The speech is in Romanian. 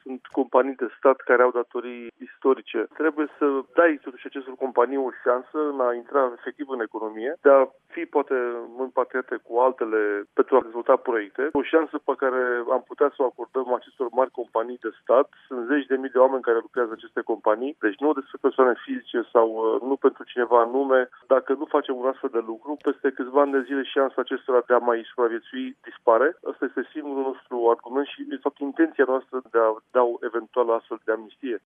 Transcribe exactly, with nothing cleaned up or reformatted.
sunt companii de stat care au datorii istorice. Trebuie să dai totuși acestor companii o șansă în a intra efectiv în economie, de a fi poate împatriate cu altele pentru a dezvolta proiecte. O șansă pe care am putea să o acordăm acestor mari companii de stat. Sunt zeci de mii de oameni care lucrează în aceste companii, deci nu despre persoane fizice sau nu pentru cineva anume. Dacă nu facem un astfel de lucru, peste câțiva ani de zile șansa acestora de a mai supraviețui dispare. Asta este singurul nostru argument și, de fapt, intenția noastră de a da o eventuală astfel de amnistie.